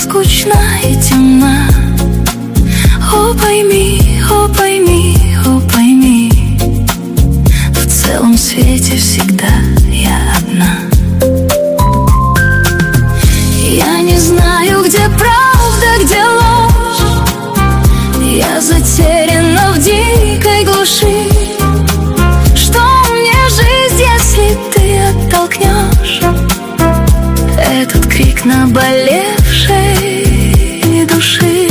скучна и темна. О, пойми, о, пойми, о, пойми, в целом свете всегда я одна. Я не знаю, где правда, где ложь. Я затеряна в дикой глуши. Что мне жизнь, если ты оттолкнешь этот крик наболевшей души?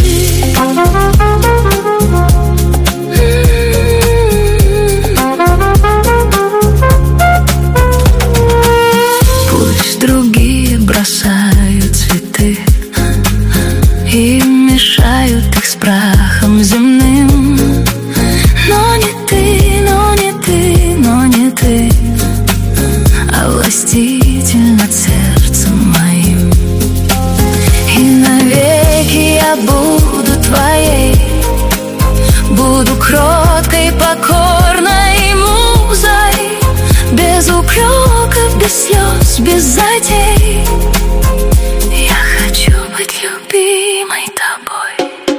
Пусть другие бросают цветы и мешают их с прахом земным, но не ты, но не ты, но не ты, а властитель над сердцем моим. И навеки я буду твоей, буду кроткой, покорной музой, без упреков, без слез, без затей. Я хочу быть любимой тобой.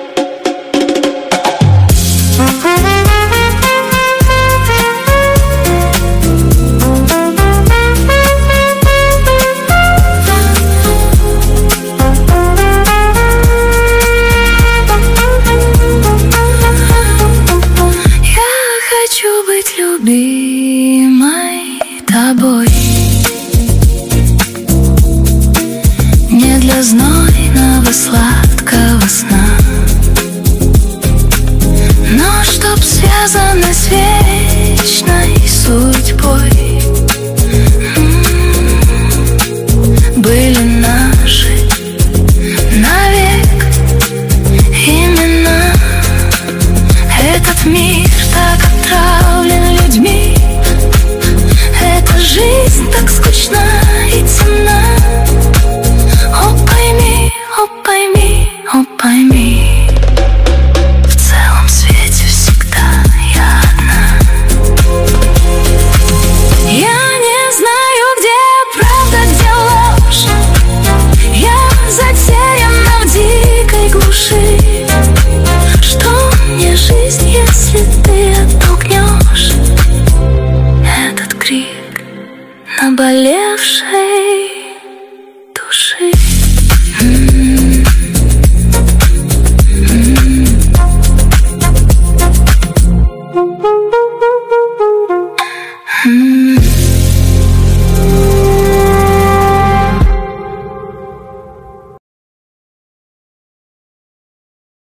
Хочу быть любимой тобой. Не для знойного сладкого сна,